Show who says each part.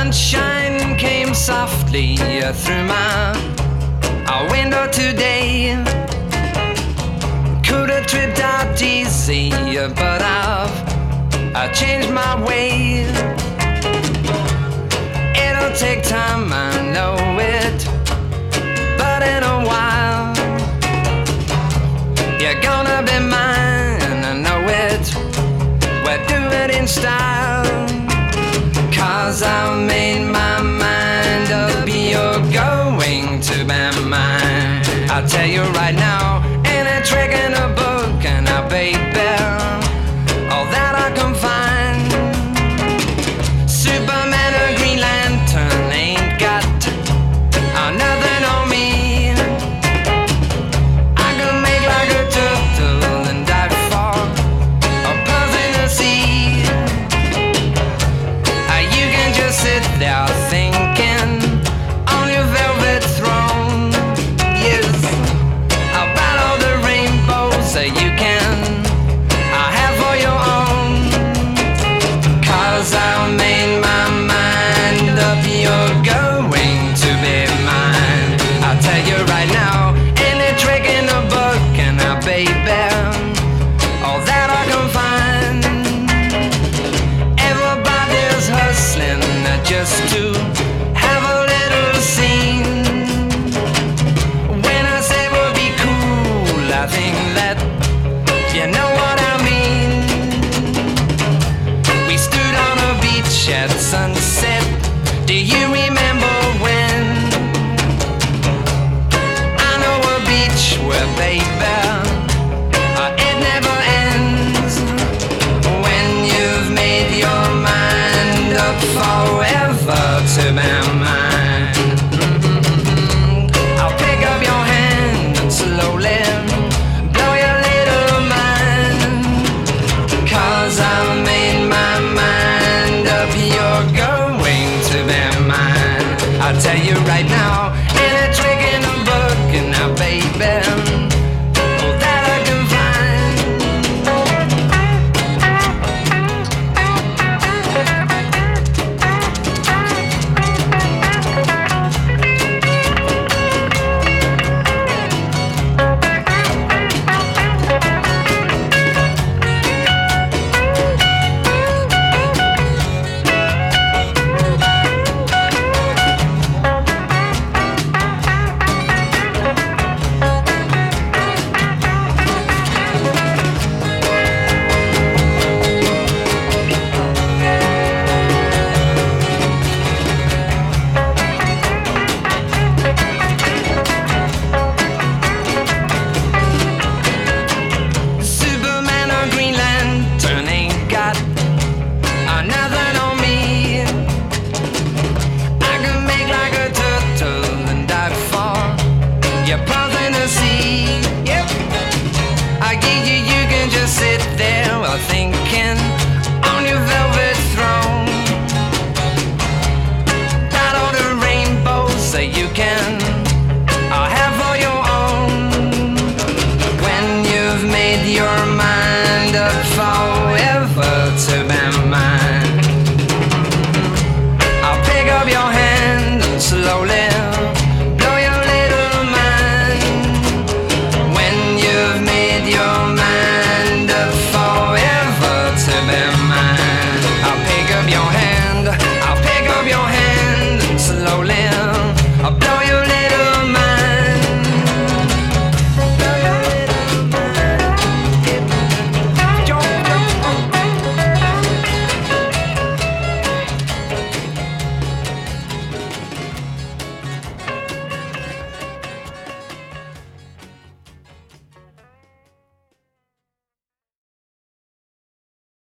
Speaker 1: sunshine came softly through my window today. Could have tripped out easy, but I've changed my way. It'll take time, I know it, but in a while you're gonna be mine, I know it. We'll do it in style, 'cause I've made my mind up, you're going to be mine. I'll tell you right now, ain't a trick in a book, and a baby, all that I can find. Superman or Green Lantern ain't got nothing on me. I can make like a turtle and dive for a pearls in the sea. You can just sit there thinking on your velvet throne. Yes, about all the rainbows that you can have for your own. 'Cause I've made my mind up, you're going to be mine. I'll tell you right now, any trick in the book, and baby, all that I can find. Everybody's hustling just to have a little scene. When I say we'll be cool, I think that you know what I mean. We stood on a beach at sunset, do you remember when? I know a beach where, baby, it never ends. When you've made your mind up forever to be mine, I'll pick up your hand and slowly blow your little mind. 'Cause I've made my mind up, you're going to be mine. I'll tell you right now, ain't a trick in a book, and baby,